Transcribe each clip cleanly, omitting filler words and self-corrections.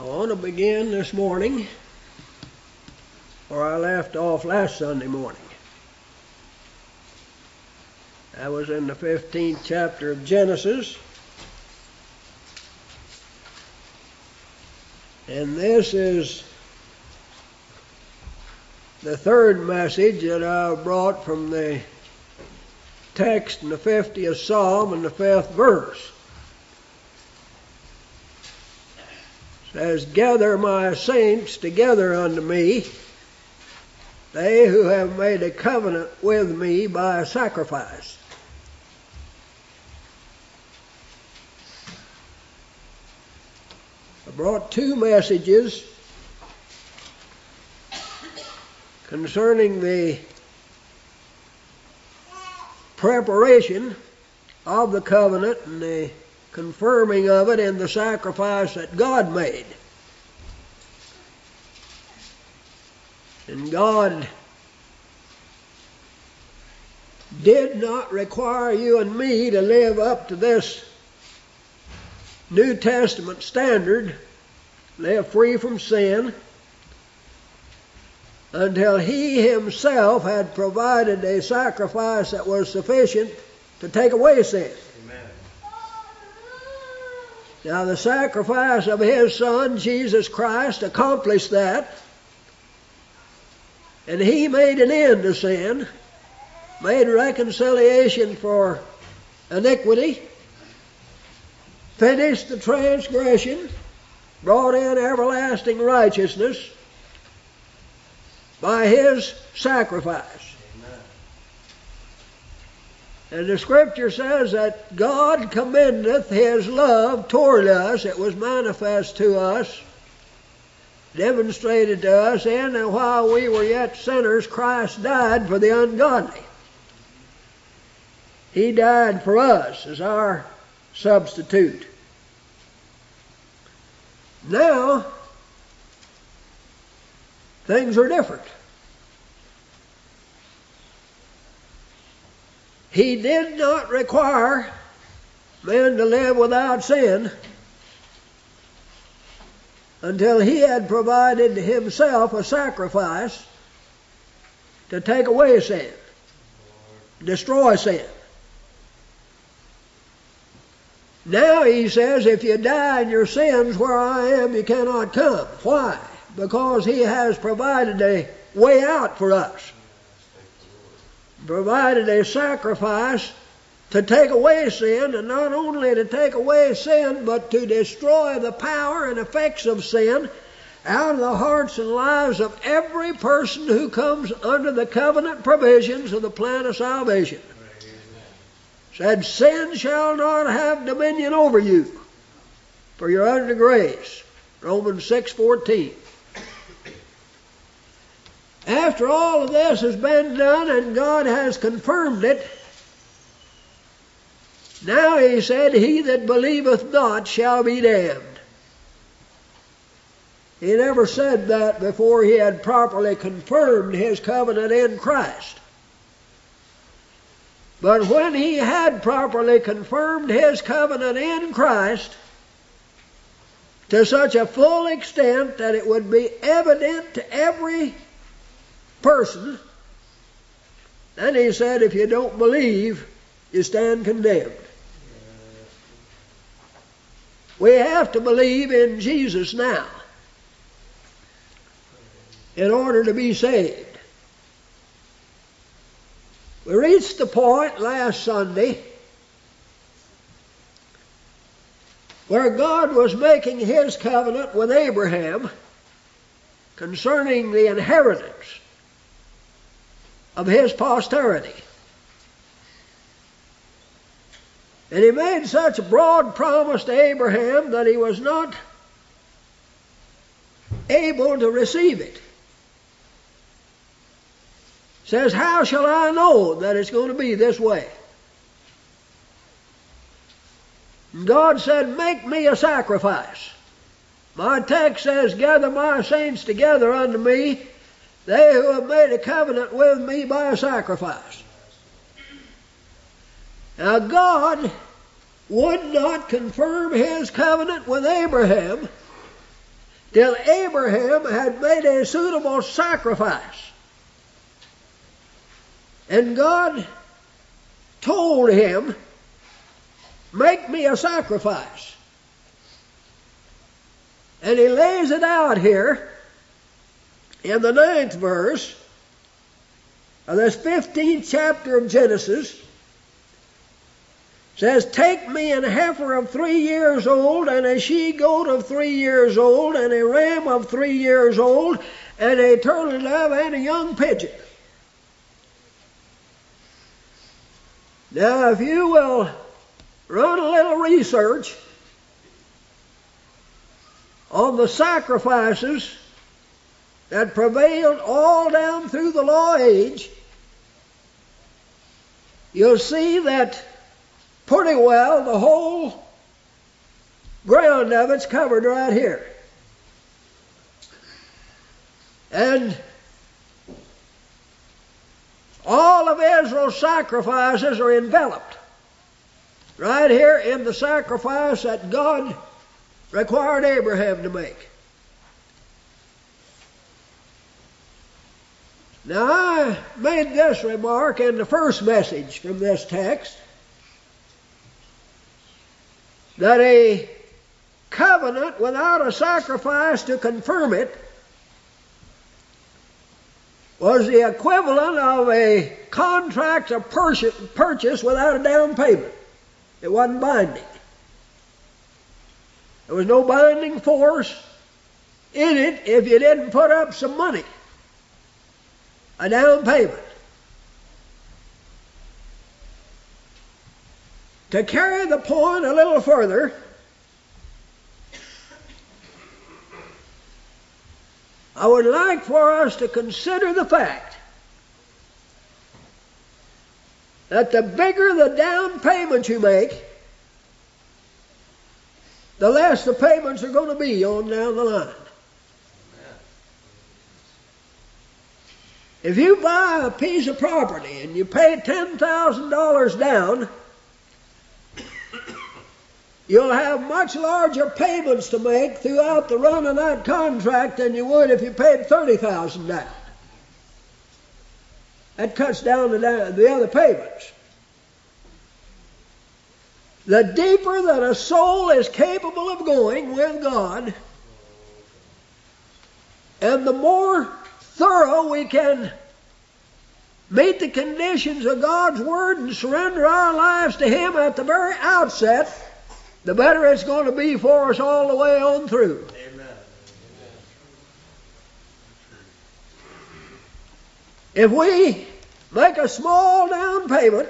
I want to begin this morning where I left off last Sunday morning. I was in the 15th chapter of Genesis, and this is the third message that I brought from the text in the 50th Psalm and the 5th verse. It says, "Gather my saints together unto me, they who have made a covenant with me by a sacrifice." I brought two messages concerning the preparation of the covenant and the confirming of it in the sacrifice that God made. And God did not require you and me to live up to this New Testament standard, live free from sin, until He Himself had provided a sacrifice that was sufficient to take away sin. Amen. Now the sacrifice of His Son, Jesus Christ, accomplished that. And He made an end to sin, made reconciliation for iniquity, finished the transgression, brought in everlasting righteousness by His sacrifice. And the Scripture says that God commendeth His love toward us. It was manifest to us, demonstrated to us, in that while we were yet sinners, Christ died for the ungodly. He died for us as our substitute. Now, things are different. He did not require men to live without sin until He had provided Himself a sacrifice to take away sin, destroy sin. Now He says, if you die in your sins, where I am you cannot come. Why? Because He has provided a way out for us. Provided a sacrifice to take away sin, and not only to take away sin, but to destroy the power and effects of sin out of the hearts and lives of every person who comes under the covenant provisions of the plan of salvation. Said, sin shall not have dominion over you, for you're under grace. Romans 6:14. After all of this has been done and God has confirmed it, now He said, he that believeth not shall be damned. He never said that before He had properly confirmed His covenant in Christ. But when He had properly confirmed His covenant in Christ to such a full extent that it would be evident to every person, then He said, if you don't believe, you stand condemned. We have to believe in Jesus now in order to be saved. We reached the point last Sunday where God was making His covenant with Abraham concerning the inheritance of his posterity. And He made such a broad promise to Abraham that he was not able to receive it. Says, how shall I know that it's going to be this way? And God said, make me a sacrifice. My text says, gather my saints together unto me, they who have made a covenant with me by a sacrifice. Now God would not confirm His covenant with Abraham till Abraham had made a suitable sacrifice. And God told him, make me a sacrifice. And he lays it out here in the 9th verse of this 15th chapter of Genesis. Says, take me an heifer of 3 years old, and a she-goat of 3 years old, and a ram of 3 years old, and a turtle dove, and a young pigeon. Now, if you will run a little research on the sacrifices that prevailed all down through the law age, you'll see that pretty well the whole ground of it's covered right here. And all of Israel's sacrifices are enveloped right here in the sacrifice that God required Abraham to make. Now, I made this remark in the first message from this text, that a covenant without a sacrifice to confirm it was the equivalent of a contract of purchase without a down payment. It wasn't binding. There was no binding force in it if you didn't put up some money, a down payment. To carry the point a little further, I would like for us to consider the fact that the bigger the down payment you make, the less the payments are going to be on down the line. If you buy a piece of property and you pay $10,000 down, you'll have much larger payments to make throughout the run of that contract than you would if you paid $30,000 down. That cuts down the other payments. The deeper that a soul is capable of going with God, and the more thorough we can meet the conditions of God's Word and surrender our lives to Him at the very outset, the better it's going to be for us all the way on through. Amen. If we make a small down payment,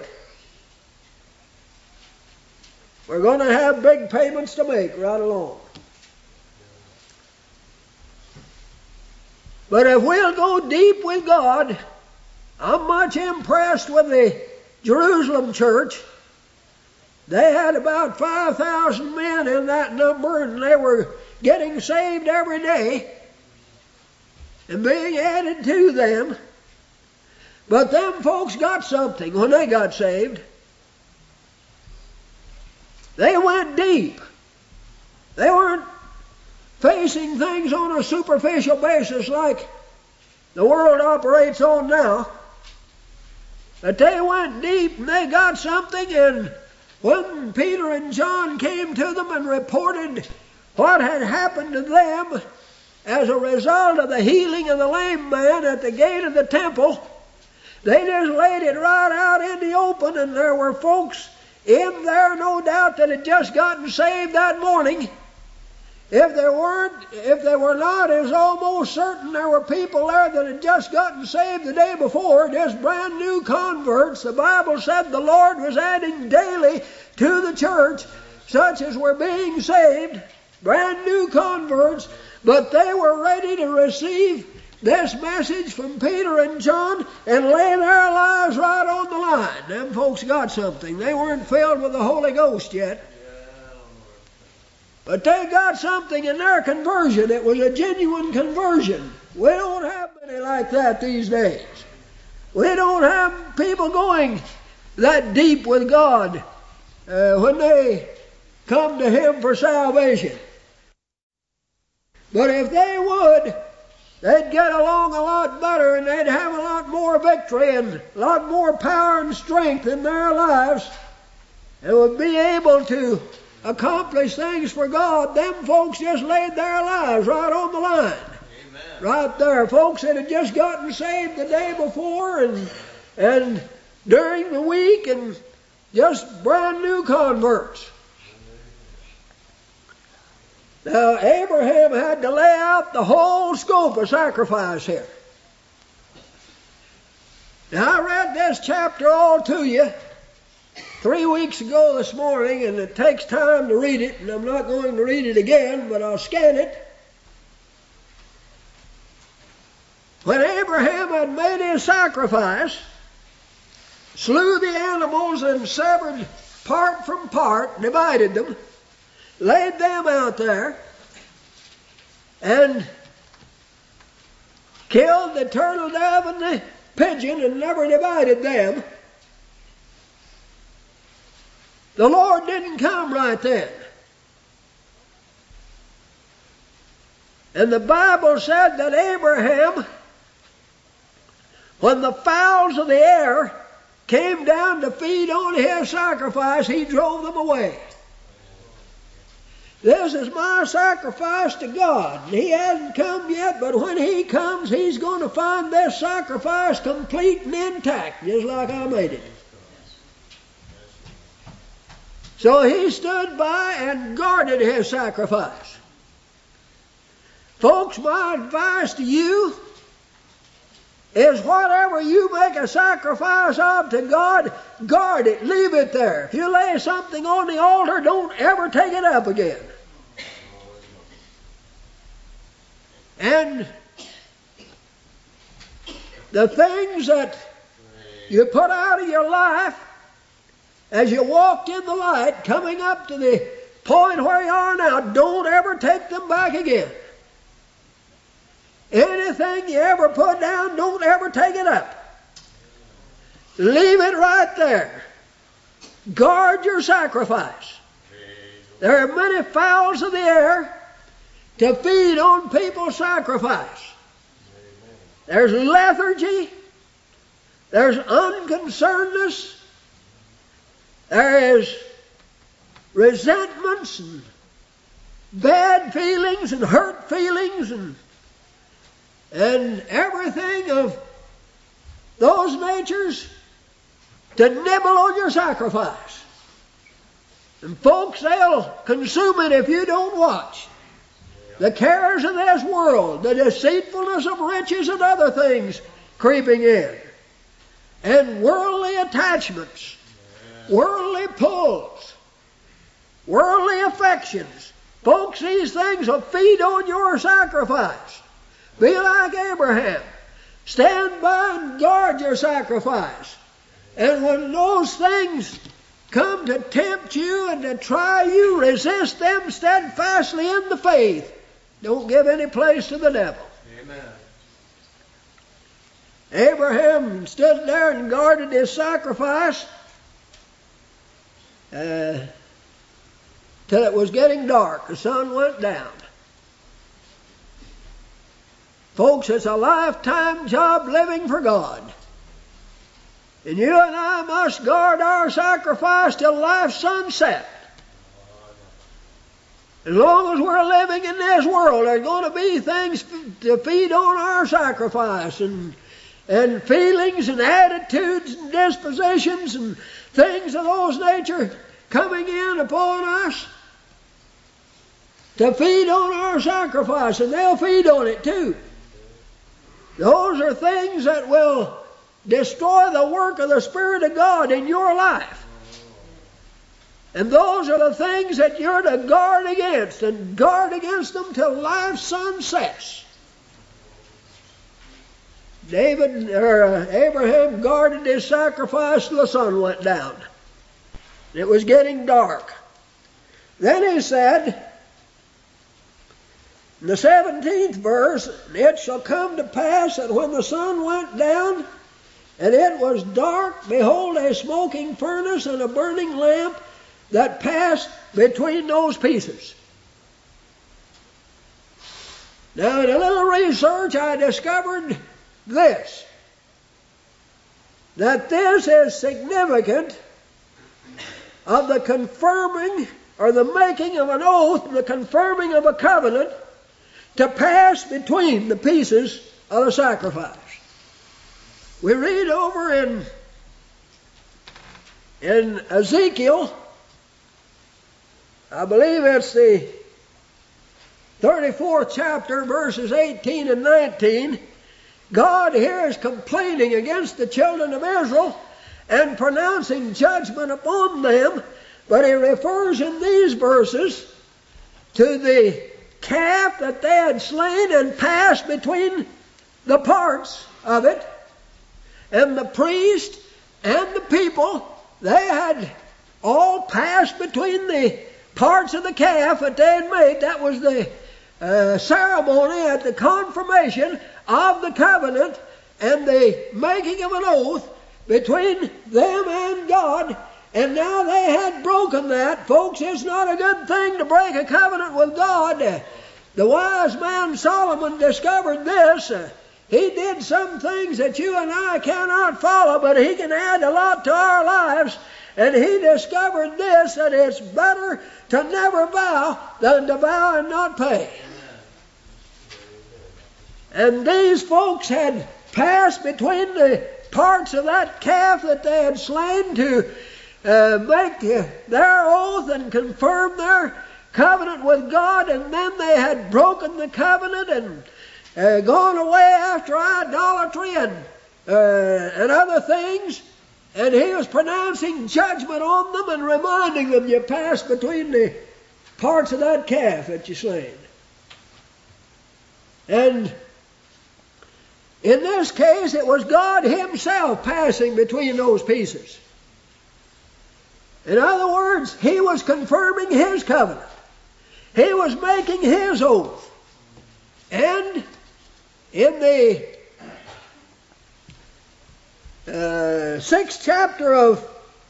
we're going to have big payments to make right along. But if we'll go deep with God, I'm much impressed with the Jerusalem church. They had about 5,000 men in that number, and they were getting saved every day and being added to them. But them folks got something when they got saved. They went deep. They weren't facing things on a superficial basis like the world operates on now. But they went deep and they got something, and when Peter and John came to them and reported what had happened to them as a result of the healing of the lame man at the gate of the temple, they just laid it right out in the open, and there were folks in there, no doubt, that had just gotten saved that morning. If they were not, it was almost certain there were people there that had just gotten saved the day before, just brand new converts. The Bible said the Lord was adding daily to the church such as were being saved, brand new converts, but they were ready to receive this message from Peter and John and lay their lives right on the line. Them folks got something. They weren't filled with the Holy Ghost yet. But they got something in their conversion. It was a genuine conversion. We don't have many like that these days. We don't have people going that deep with God when they come to Him for salvation. But if they would, they'd get along a lot better, and they'd have a lot more victory and a lot more power and strength in their lives, and would be able to accomplish things for God. Them folks just laid their lives right on the line. Amen. Right there. Folks that had just gotten saved the day before and during the week, and just brand new converts. Now, Abraham had to lay out the whole scope of sacrifice here. Now, I read this chapter all to you 3 weeks ago this morning, and it takes time to read it, and I'm not going to read it again, but I'll scan it. When Abraham had made his sacrifice, slew the animals and severed part from part, divided them, laid them out there, and killed the turtle dove and the pigeon and never divided them, the Lord didn't come right then. And the Bible said that Abraham, when the fowls of the air came down to feed on his sacrifice, he drove them away. This is my sacrifice to God. He hasn't come yet, but when He comes, He's going to find this sacrifice complete and intact, just like I made it. So He stood by and guarded His sacrifice. Folks, my advice to you is whatever you make a sacrifice of to God, guard it, leave it there. If you lay something on the altar, don't ever take it up again. And the things that you put out of your life as you walked in the light, coming up to the point where you are now, don't ever take them back again. Anything you ever put down, don't ever take it up. Leave it right there. Guard your sacrifice. There are many fowls of the air to feed on people's sacrifice. There's lethargy. There's unconcernedness. There is resentments and bad feelings and hurt feelings and everything of those natures to nibble on your sacrifice. And folks, they'll consume it if you don't watch. The cares of this world, the deceitfulness of riches and other things creeping in, and worldly attachments, worldly pulls, worldly affections. Folks, these things will feed on your sacrifice. Be like Abraham. Stand by and guard your sacrifice. And when those things come to tempt you and to try you, resist them steadfastly in the faith. Don't give any place to the devil. Amen. Abraham stood there and guarded his sacrifice till it was getting dark. The sun went down. Folks, it's a lifetime job living for God. And you and I must guard our sacrifice till life's sunset. As long as we're living in this world, there's going to be things to feed on our sacrifice, and feelings and attitudes and dispositions and things of those nature coming in upon us to feed on our sacrifice, and they'll feed on it too. Those are things that will destroy the work of the Spirit of God in your life. And those are the things that you're to guard against, and guard against them till life's sun sets. Abraham guarded his sacrifice till the sun went down. It was getting dark. Then he said, in the 17th verse, it shall come to pass that when the sun went down, and it was dark, behold, a smoking furnace and a burning lamp that passed between those pieces. Now, in a little research, I discovered this, that this is significant of the confirming or the making of an oath and the confirming of a covenant to pass between the pieces of the sacrifice. We read over in Ezekiel, I believe it's the 34th chapter, verses 18 and 19, God here is complaining against the children of Israel and pronouncing judgment upon them, but he refers in these verses to the calf that they had slain and passed between the parts of it, and the priest and the people, they had all passed between the parts of the calf that they had made. That was the ceremony at the confirmation of the covenant and the making of an oath between them and God. And now they had broken that. Folks, it's not a good thing to break a covenant with God. The wise man Solomon discovered this. He did some things that you and I cannot follow, but he can add a lot to our lives. And he discovered this, that it's better to never vow than to vow and not pay. And these folks had passed between the parts of that calf that they had slain to make their oath and confirm their covenant with God, and then they had broken the covenant and gone away after idolatry and other things. And he was pronouncing judgment on them and reminding them, you passed between the parts of that calf that you slain. And in this case, it was God himself passing between those pieces. In other words, he was confirming his covenant. He was making his oath. And in the 6th chapter of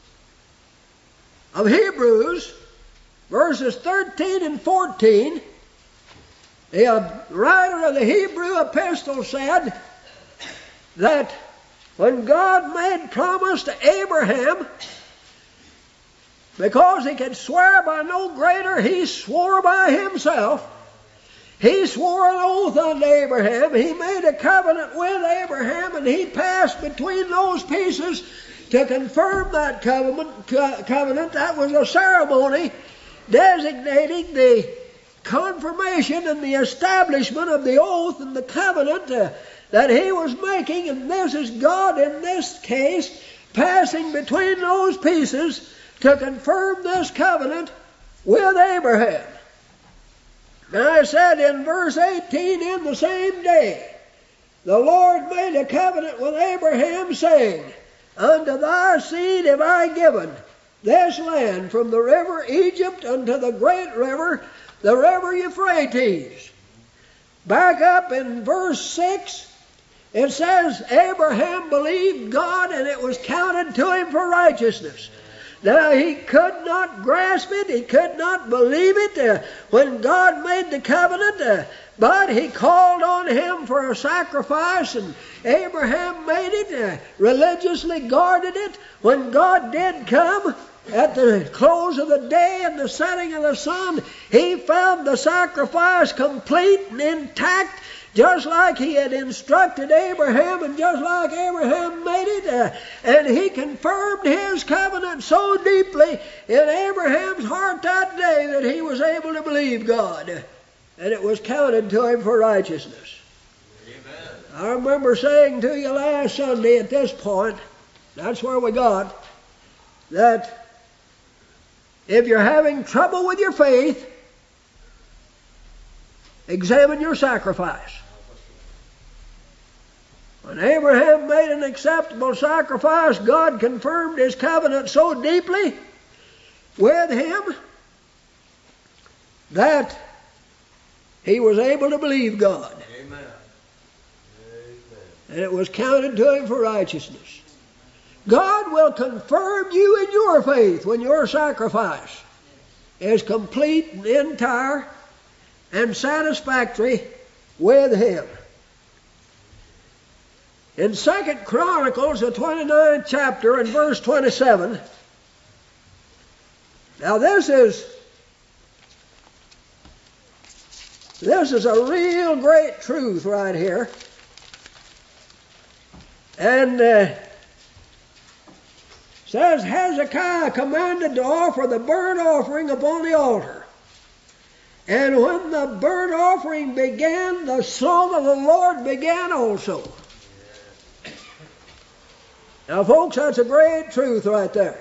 Hebrews, verses 13 and 14, the writer of the Hebrew epistle said that when God made promise to Abraham, because he could swear by no greater, he swore by himself. He swore an oath unto Abraham. He made a covenant with Abraham, and he passed between those pieces to confirm that covenant. That was a ceremony designating the confirmation and the establishment of the oath and the covenant that he was making. And this is God in this case passing between those pieces to confirm this covenant with Abraham. Now I said in verse 18, in the same day, the Lord made a covenant with Abraham, saying, unto thy seed have I given this land from the river Egypt unto the great river, the river Euphrates. Back up in verse 6, it says, Abraham believed God, and it was counted to him for righteousness. Now, he could not grasp it, he could not believe it when God made the covenant, but he called on him for a sacrifice, and Abraham made it, religiously guarded it. When God did come at the close of the day and the setting of the sun, he found the sacrifice complete and intact, just like he had instructed Abraham and just like Abraham made it. And he confirmed his covenant so deeply in Abraham's heart that day that he was able to believe God. And it was counted to him for righteousness. Amen. I remember saying to you last Sunday at this point, that's where we got, that if you're having trouble with your faith, examine your sacrifice. When Abraham made an acceptable sacrifice, God confirmed his covenant so deeply with him that he was able to believe God. Amen. And it was counted to him for righteousness. God will confirm you in your faith when your sacrifice is complete and entire and satisfactory with Him. In 2 Chronicles, the 29th chapter, and verse 27, now this is a real great truth right here. And says, Hezekiah commanded to offer the burnt offering upon the altar. And when the burnt offering began, the song of the Lord began also. Now, folks, that's a great truth right there.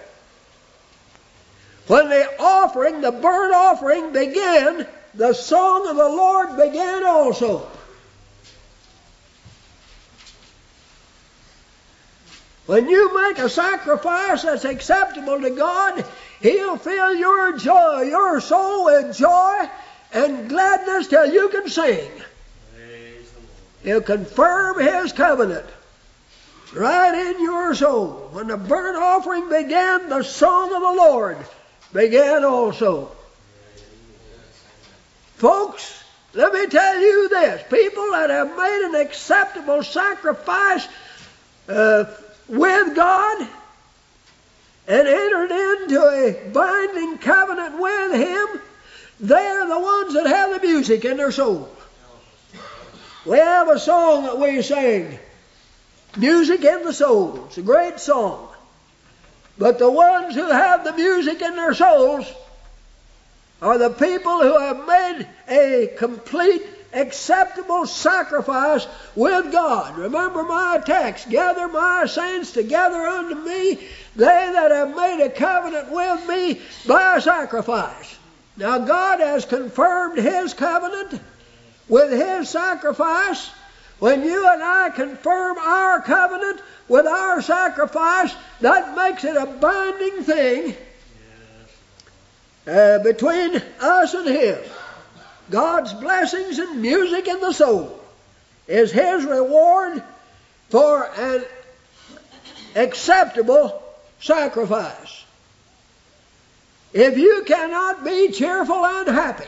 When the burnt offering began, the song of the Lord began also. When you make a sacrifice that's acceptable to God, He'll fill your joy, your soul with joy and gladness till you can sing. He'll confirm His covenant right in your soul. When the burnt offering began, the song of the Lord began also. Folks, let me tell you this. People that have made an acceptable sacrifice with God and entered into a binding covenant with Him, they're the ones that have the music in their soul. We have a song that we sing, Music in the Soul. It's a great song. But the ones who have the music in their souls are the people who have made a complete, acceptable sacrifice with God. Remember my text, gather my saints together unto me, they that have made a covenant with me by sacrifice. Now God has confirmed His covenant with His sacrifice. When you and I confirm our covenant with our sacrifice, that makes it a binding thing between us and Him. God's blessings and music in the soul is His reward for an acceptable sacrifice. If you cannot be cheerful and happy,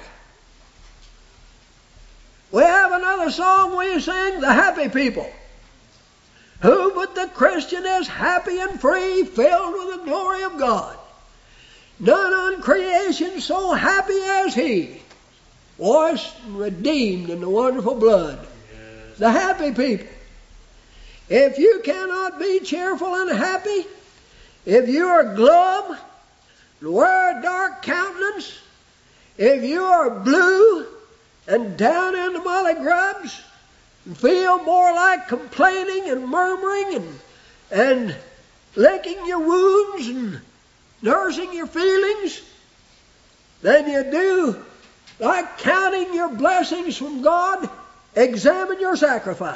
we have another song we sing, The Happy People. Who but the Christian is happy and free, filled with the glory of God? None on creation so happy as He, washed and redeemed in the wonderful blood. Yes. The happy people. If you cannot be cheerful and happy, if you are glum, wear a dark countenance, if you are blue and down in the molly grubs, and feel more like complaining and murmuring and licking your wounds and nursing your feelings than you do like counting your blessings from God, examine your sacrifice.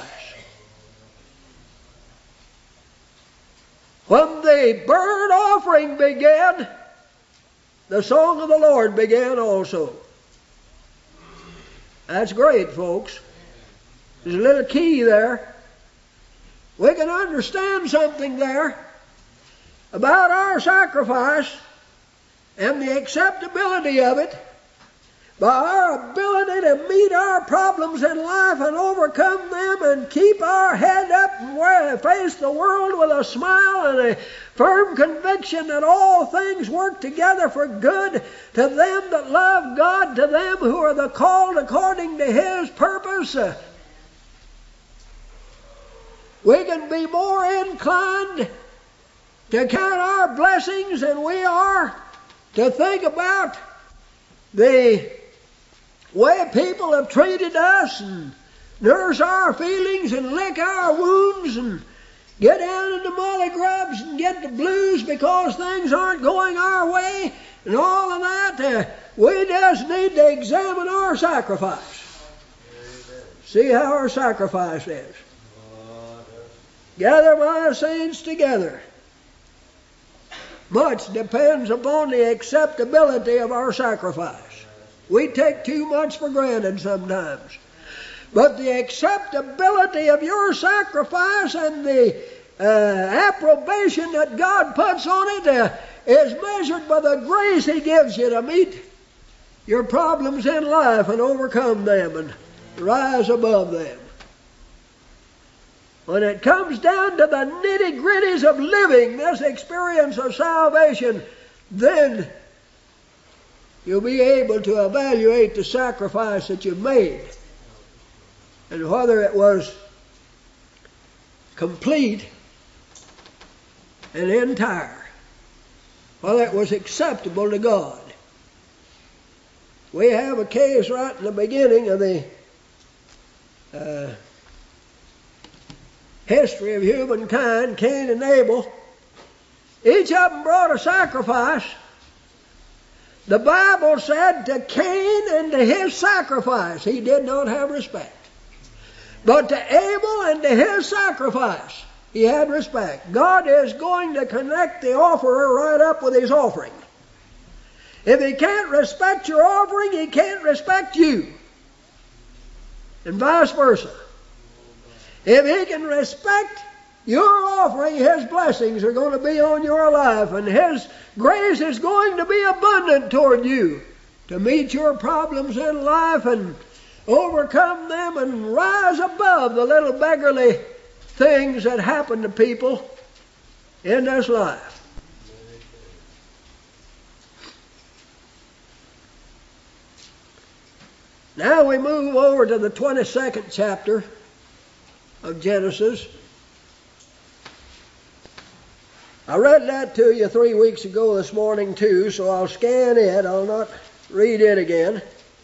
When the burnt offering began, the song of the Lord began also. That's great, folks. There's a little key there. We can understand something there about our sacrifice and the acceptability of it by our ability to meet our problems in life and overcome them and keep our head up and face the world with a smile and a firm conviction that all things work together for good to them that love God, to them who are the called according to His purpose. We can be more inclined to count our blessings than we are to think about the way people have treated us and nurse our feelings and lick our wounds and get down in the molly grubs and get the blues because things aren't going our way and all of that. We just need to examine our sacrifice. See how our sacrifice is. Gather my saints together. Much depends upon the acceptability of our sacrifice. We take too much for granted sometimes. But the acceptability of your sacrifice and the approbation that God puts on it is measured by the grace He gives you to meet your problems in life and overcome them and rise above them. When it comes down to the nitty-gritties of living this experience of salvation, then you'll be able to evaluate the sacrifice that you've made and whether it was complete and entire, whether it was acceptable to God. We have a case right in the beginning of the history of humankind, Cain and Abel. Each of them brought a sacrifice. The Bible said to Cain and to his sacrifice he did not have respect. But to Abel and to his sacrifice he had respect. God is going to connect the offerer right up with his offering. If he can't respect your offering, he can't respect you. And vice versa. If he can respect your offering, his blessings are going to be on your life, and his grace is going to be abundant toward you to meet your problems in life and overcome them and rise above the little beggarly things that happen to people in this life. Now we move over to the 22nd chapter of Genesis. I read that to you 3 weeks ago this morning too, so I'll scan it. I'll not read it again.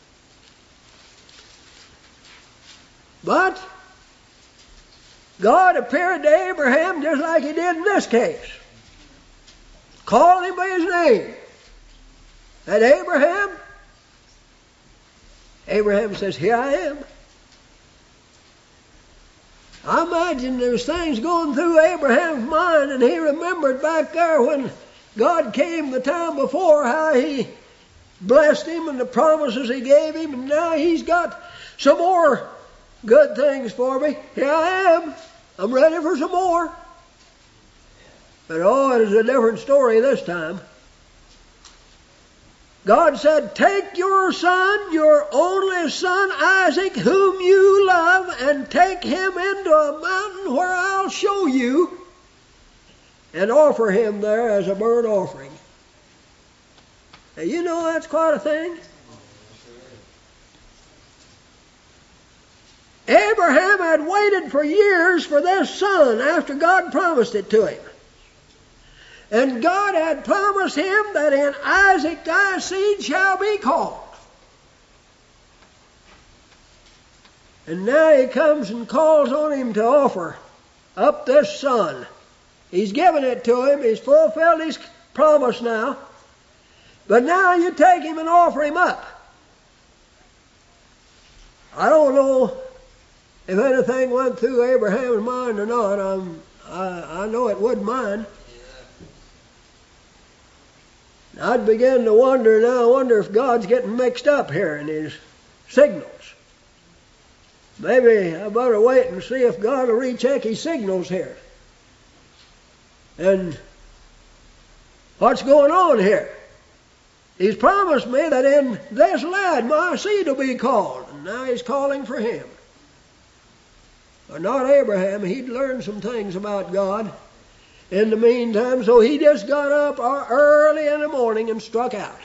But God appeared to Abraham just like he did in this case. Called him by his name. And Abraham says, "Here I am." I imagine there's things going through Abraham's mind, and he remembered back there when God came the time before how he blessed him and the promises he gave him, and now he's got some more good things for me. Here I am. I'm ready for some more. But it is a different story this time. God said, "Take your son, your only son Isaac, whom you love, and take him into a mountain where I'll show you, and offer him there as a burnt offering." Now, you know that's quite a thing. Abraham had waited for years for this son after God promised it to him. And God had promised him that in Isaac thy seed shall be called. And now he comes and calls on him to offer up this son. He's given it to him. He's fulfilled his promise now. But now you take him and offer him up. I don't know if anything went through Abraham's mind or not. I know it wouldn't mine. I'd begin to wonder now. I wonder if God's getting mixed up here in his signals. Maybe I better wait and see if God will recheck his signals here. And what's going on here? He's promised me that in this lad my seed will be called. And now he's calling for him. But not Abraham. He'd learned some things about God in the meantime, so he just got up early in the morning and struck out.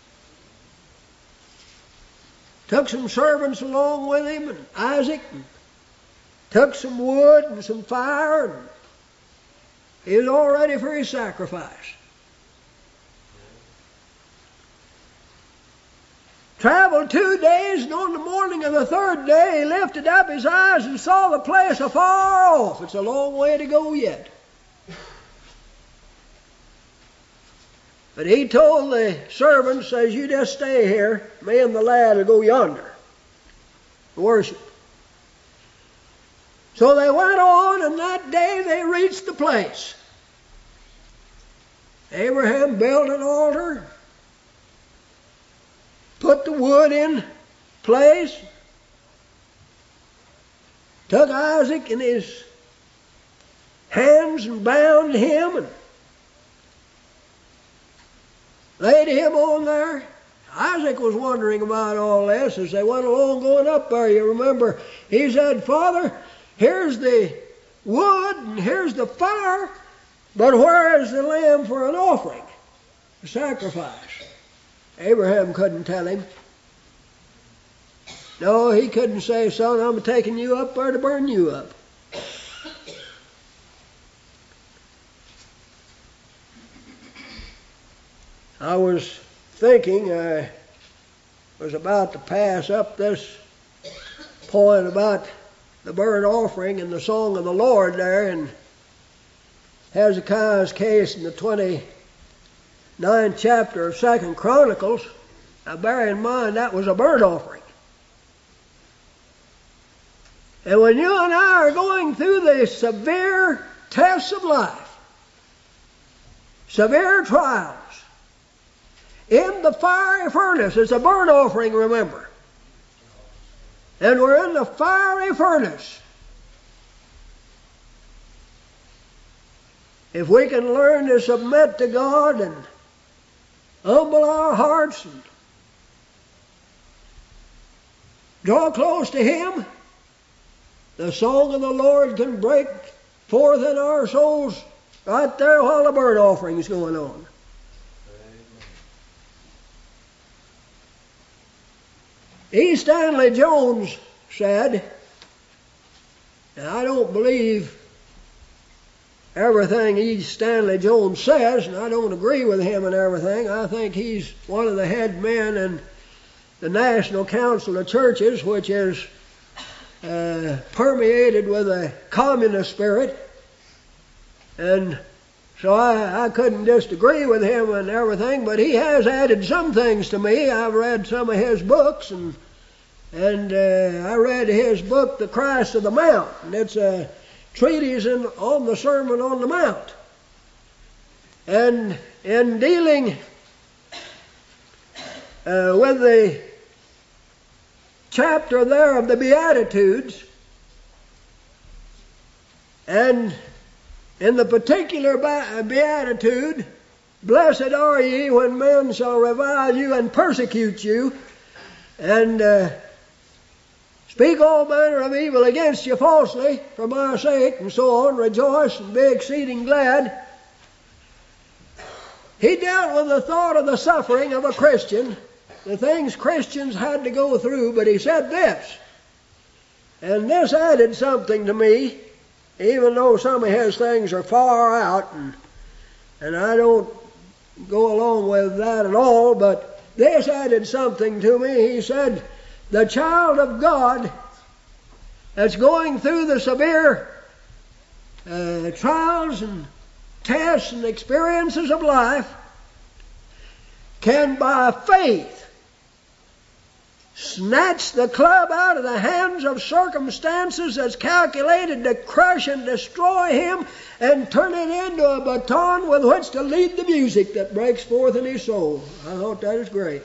Took some servants along with him, and Isaac, and took some wood and some fire, and he was all ready for his sacrifice. Traveled 2 days, and on the morning of the third day, he lifted up his eyes and saw the place afar off. It's a long way to go yet. But he told the servants, says, "You just stay here. Me and the lad will go yonder to worship." So they went on, and that day they reached the place. Abraham built an altar, put the wood in place, took Isaac in his hands and bound him and laid him on there. Isaac was wondering about all this as they went along going up there. You remember, he said, Father, here's the wood and here's the fire, but where is the lamb for an offering, a sacrifice? Abraham couldn't tell him. No, he couldn't say, son, I'm taking you up there to burn you up. I was thinking, I was about to pass up this point about the burnt offering and the song of the Lord there in Hezekiah's case in the 29th chapter of 2 Chronicles. Now bear in mind that was a burnt offering. And when you and I are going through the severe tests of life, severe trials, in the fiery furnace, it's a burnt offering, remember. And we're in the fiery furnace. If we can learn to submit to God and humble our hearts and draw close to Him, the song of the Lord can break forth in our souls right there while the burnt offering is going on. E. Stanley Jones said, and I don't believe everything E. Stanley Jones says, and I don't agree with him and everything. I think he's one of the head men in the National Council of Churches, which is permeated with a communist spirit. And so I couldn't disagree with him and everything, but he has added some things to me. I've read some of his books, and I read his book, The Christ of the Mount, and it's a treatise on the Sermon on the Mount. And in dealing with the chapter there of the Beatitudes, and in the particular beatitude, blessed are ye when men shall revile you and persecute you, and speak all manner of evil against you falsely for my sake, and so on, rejoice and be exceeding glad. He dealt with the thought of the suffering of a Christian, the things Christians had to go through, but he said this, and this added something to me, even though some of his things are far out, and I don't go along with that at all, but this added something to me. He said, the child of God that's going through the severe trials and tests and experiences of life can by faith snatch the club out of the hands of circumstances that's calculated to crush and destroy him and turn it into a baton with which to lead the music that breaks forth in his soul. I thought that was great.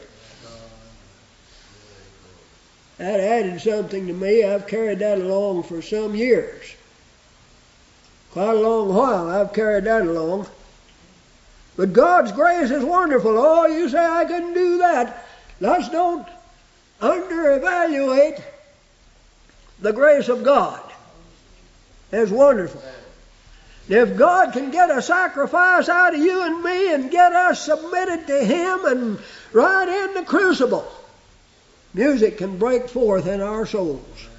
That added something to me. I've carried that along for some years. Quite a long while I've carried that along. But God's grace is wonderful. Oh, you say I couldn't do that. Let's don't under-evaluate the grace of God. It's wonderful. If God can get a sacrifice out of you and me and get us submitted to Him and right in the crucible, music can break forth in our souls.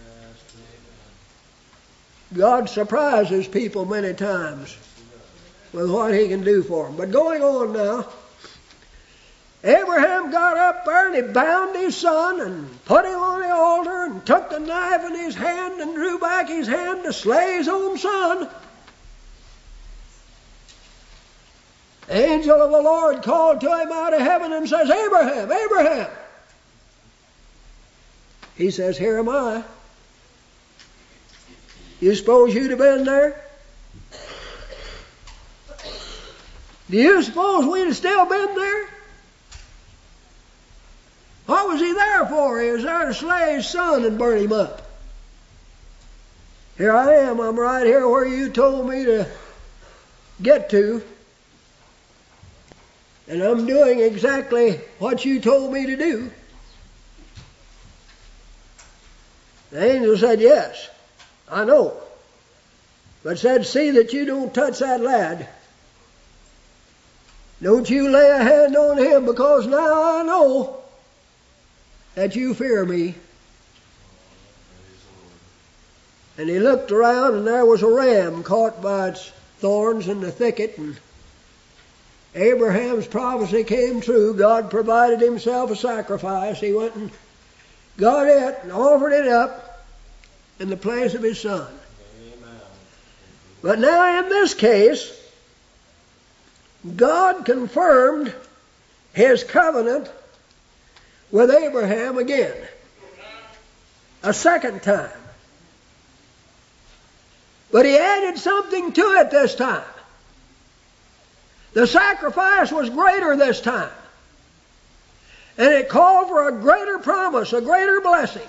God surprises people many times with what He can do for them. But going on now, Abraham got up there and he bound his son and put him on the altar and took the knife in his hand and drew back his hand to slay his own son. The angel of the Lord called to him out of heaven and says, Abraham, Abraham. He says, here am I. You suppose you'd have been there? Do you suppose we'd have still been there? What was he there for? He was there to slay his son and burn him up. Here I am. I'm right here where you told me to get to. And I'm doing exactly what you told me to do. The angel said, yes, I know. But said, see that you don't touch that lad. Don't you lay a hand on him, because now I know that you fear me. And he looked around, and there was a ram caught by its thorns in the thicket, and Abraham's prophecy came true. God provided himself a sacrifice. He went and got it and offered it up in the place of his son. Amen. But now in this case, God confirmed his covenant with Abraham again, a second time. But he added something to it this time. The sacrifice was greater this time. And it called for a greater promise, a greater blessing.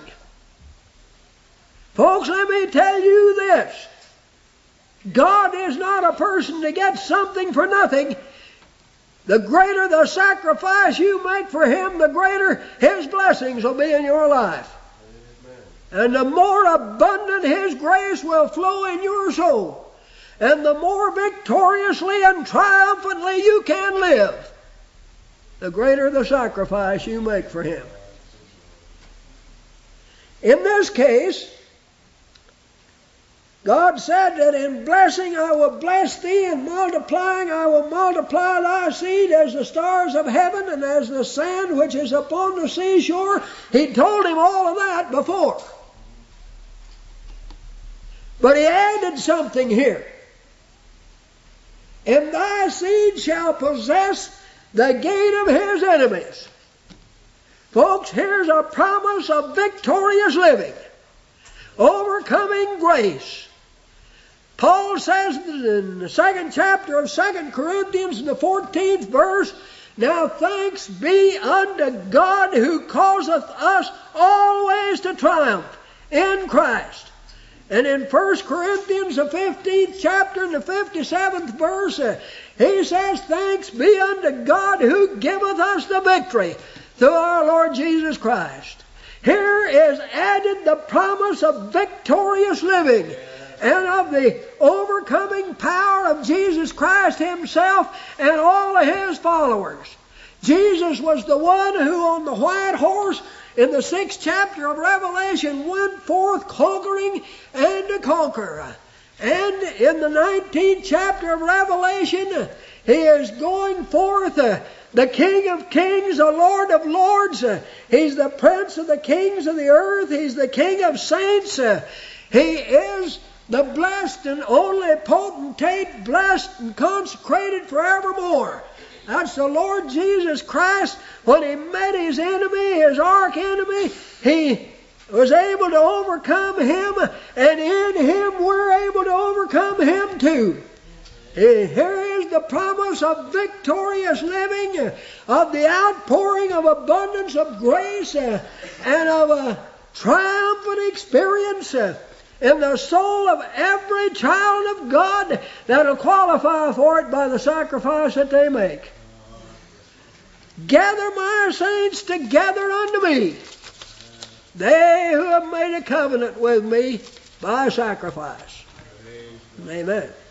Folks, let me tell you this. God is not a person to get something for nothing. The greater the sacrifice you make for Him, the greater His blessings will be in your life. Amen. And the more abundant His grace will flow in your soul. And the more victoriously and triumphantly you can live, the greater the sacrifice you make for Him. In this case, God said that in blessing I will bless thee, and multiplying I will multiply thy seed as the stars of heaven and as the sand which is upon the seashore. He told him all of that before. But He added something here. And thy seed shall possess the gate of his enemies. Folks, here's a promise of victorious living, overcoming grace. Paul says in the 2nd chapter of 2 Corinthians, in the 14th verse, now thanks be unto God who causeth us always to triumph in Christ. And in 1 Corinthians, the 15th chapter, and the 57th verse, he says, thanks be unto God who giveth us the victory through our Lord Jesus Christ. Here is added the promise of victorious living and of the overcoming power of Jesus Christ Himself and all of His followers. Jesus was the one who on the white horse in the 6th chapter of Revelation went forth conquering and to conquer. And in the 19th chapter of Revelation, He is going forth the King of kings, the Lord of lords. He's the Prince of the kings of the earth. He's the King of saints. He is the blessed and only potentate, blessed and consecrated forevermore. That's the Lord Jesus Christ. When He met His enemy, His arch enemy, He was able to overcome him, and in Him we're able to overcome him too. Here is the promise of victorious living, of the outpouring of abundance of grace, and of a triumphant experience in the soul of every child of God that will qualify for it by the sacrifice that they make. Gather my saints together unto me, they who have made a covenant with me by sacrifice. Amen.